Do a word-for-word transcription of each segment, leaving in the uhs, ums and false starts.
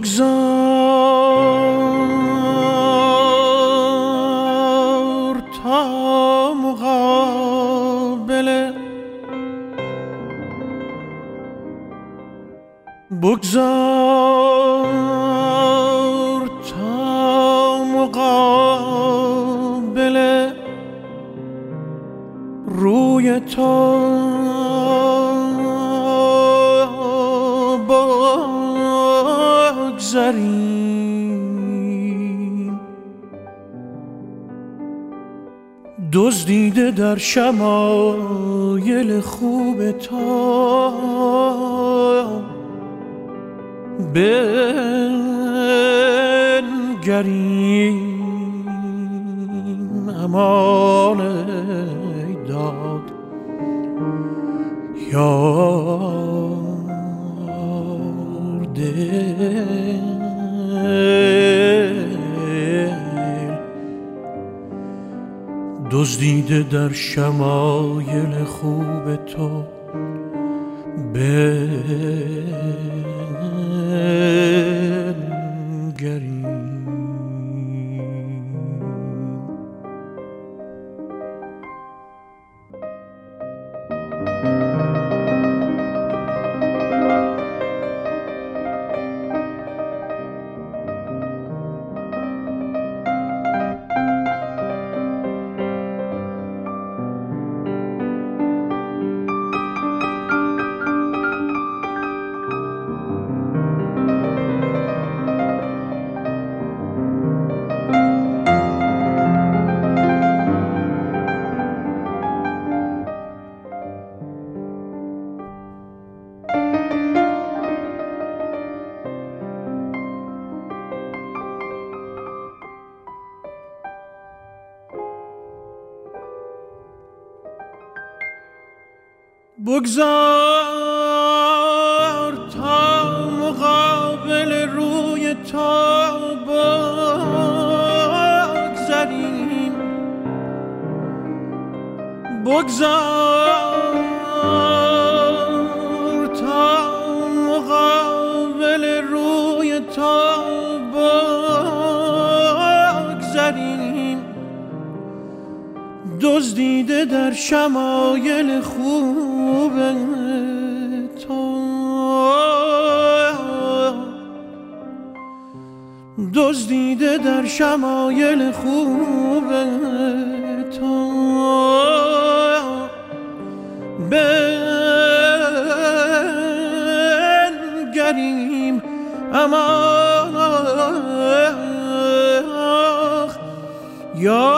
بگذار تا مقابله بگذار تا مقابله روی تو بگذاریم دزدیده در شمایل خوب تو بنگریم امان ای داد یار دل دزدیده در شمایل خوب تو بنگریم. بگذار تا مقابل روی تو بگذاریم بگذار تا مقابل روی تو بگذاریم دزدیده در شمایل خوب تو دزدیده در شمایل خوب تو بنگریم امان یا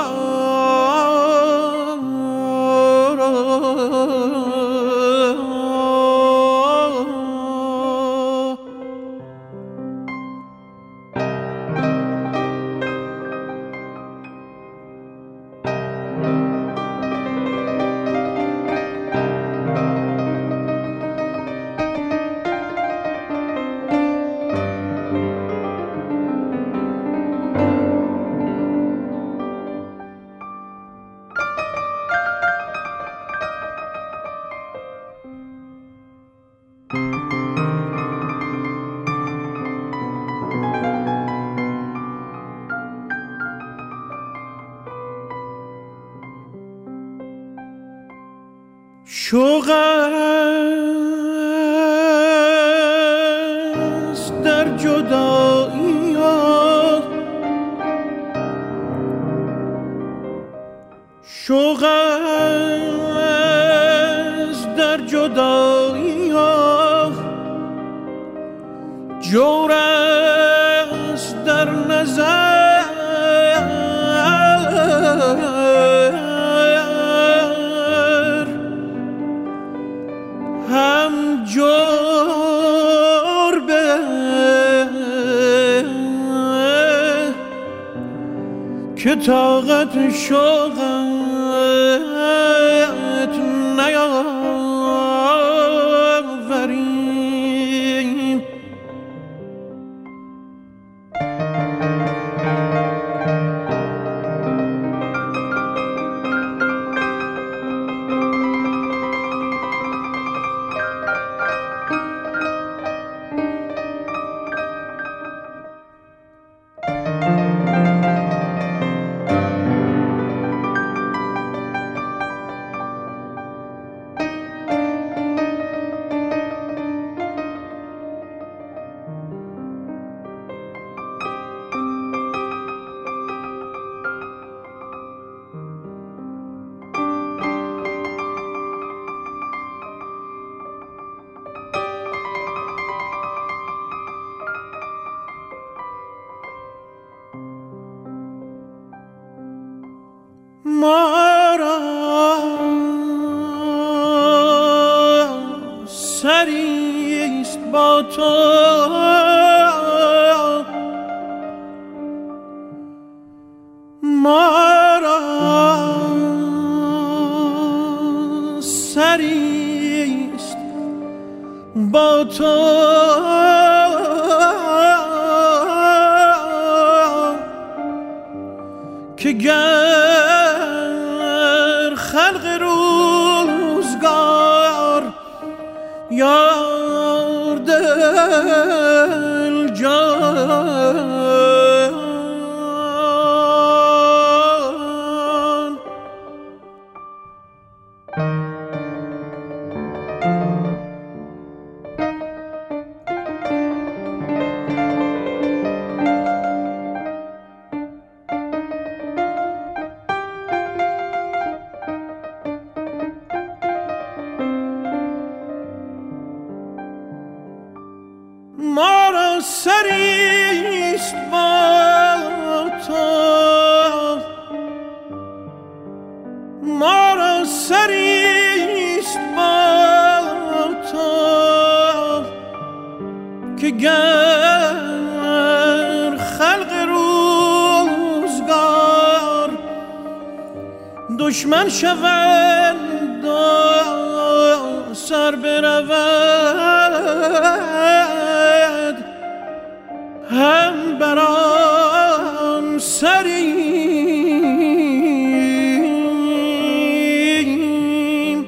شوق است در جدایی ها شوق است در جدایی ها جور است در نظر هم جور به که طاقت شوقت نیاوریم ما را سریست با تو ما را سریست با تو که گر خلق روزگار یار دل جان ما را سریست با تو ما را سریست با تو که گر خلق روزگار دشمن شوند و سر برود هم برام سریم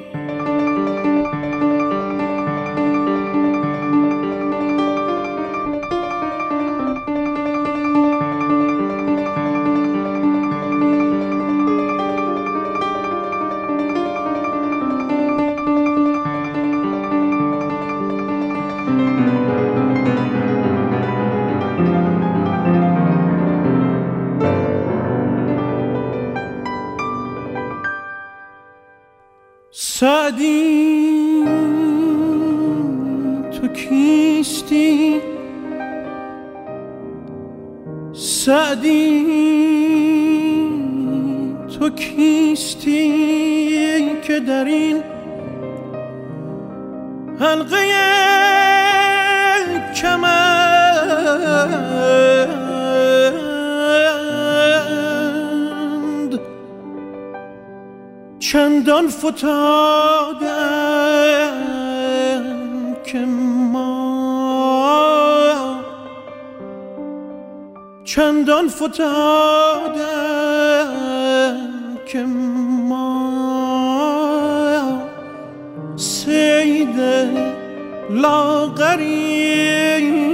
سعدی تو کیستی سعدی تو کیستی که در این حلقه کمند چندان فتادم که ما چندان فتادم که ما صید لاغریم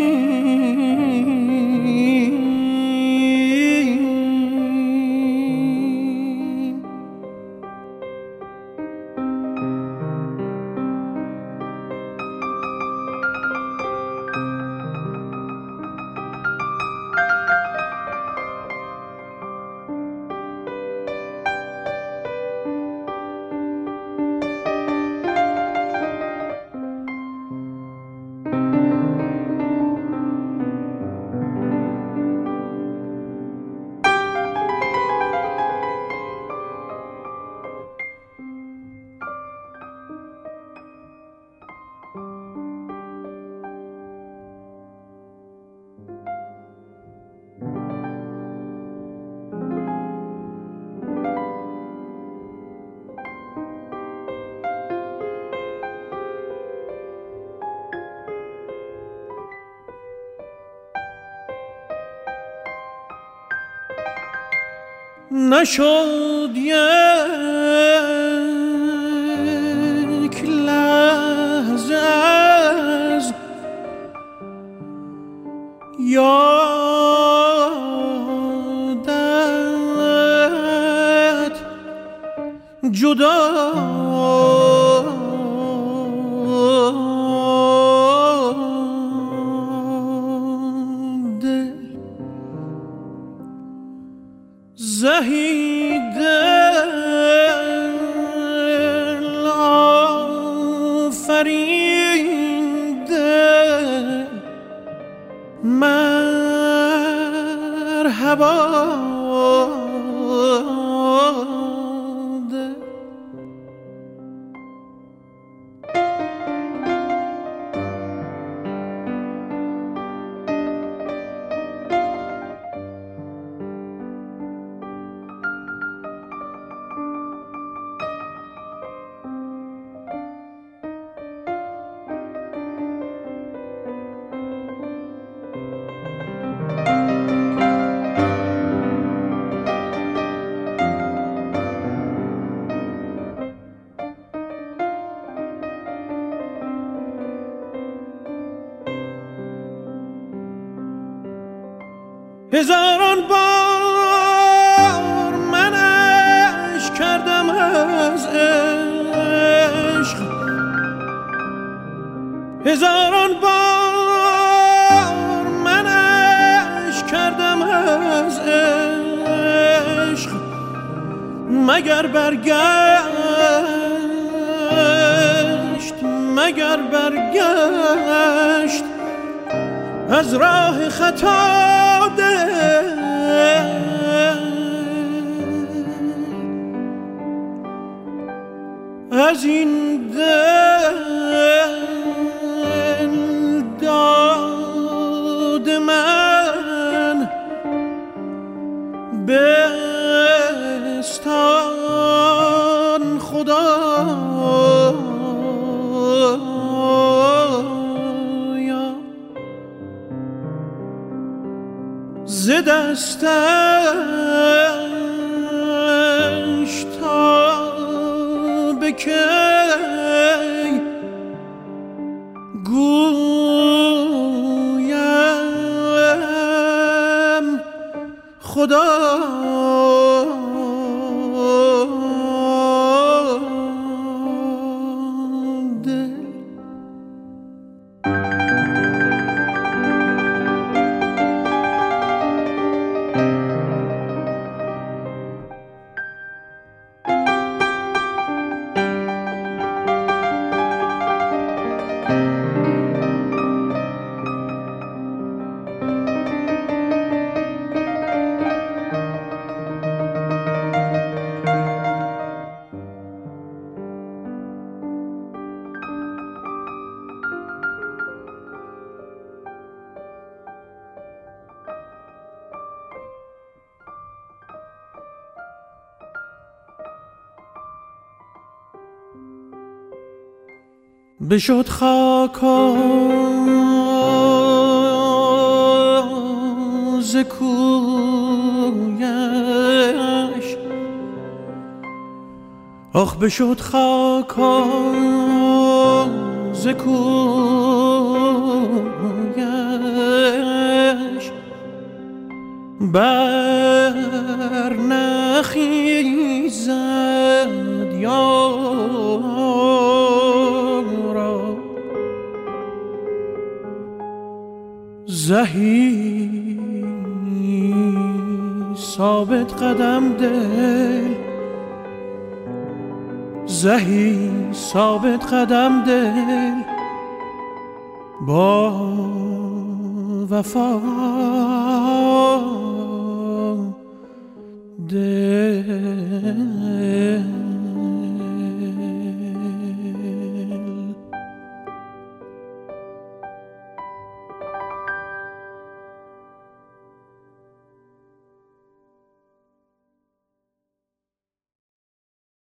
نشد یک لحظه از یادت جدا زهی دل آفرینده مرحبا هزاران بار منش کردم از عشق، هزاران بار منش کردم از عشق، مگر برگشت مگر برگشت از راه خطا دل، از این دل داد من بستان خدایا، ز دستش تا به کی گویم خدا بشد خاکا ز کویش، آخ بشد خاکا ز کویش، بر نخیزد یارا زهی ثابت قدم دل، زهی ثابت قدم دل با وفا